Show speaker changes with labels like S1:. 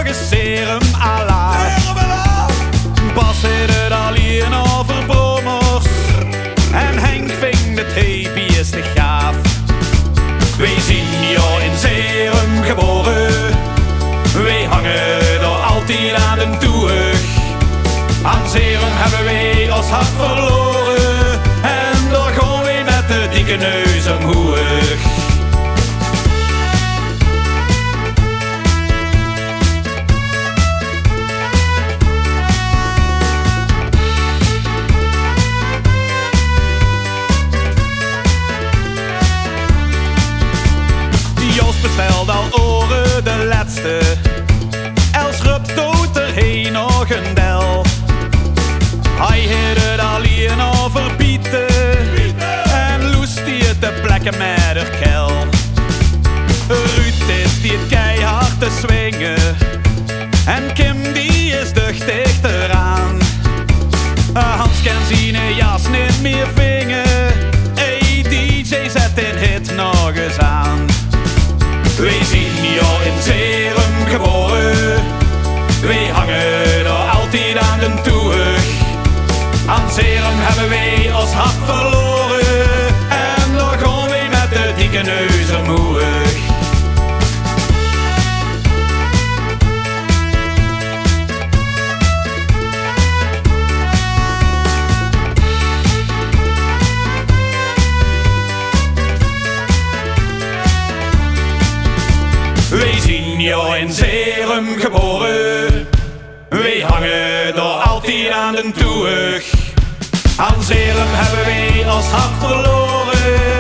S1: is Serum alaaf. Bas heeft het al hier over Bromers en Henk vindt het heebies te gaaf. Wij zien jou in Serum geboren, wij hangen er altijd aan de toeg. Aan Serum hebben wij ons hart verloren en daar gaan wij met de dikke neus omhoog. Jos bestelt al oren de laatste, Els rupt dood erheen nog een del. Hij heeft het al hier over Pieten en loest die het de plekken met haar kel. Ruud is die het keihard te swingen en Kim die is duchtig eraan. Hans kan zijn jas niet meer vingen, hey DJ zet een hit nog eens aan. Wij zien jou in Serum geboren, wij hangen er altijd aan de toeg. Aan Serum hebben wij ons hart verloren en daar gaan wij met de dikke neus omhoog. Wij zien jou in Serum geboren, wij hangen er altijd aan de toeg. Aan Serum hebben wij ons hart verloren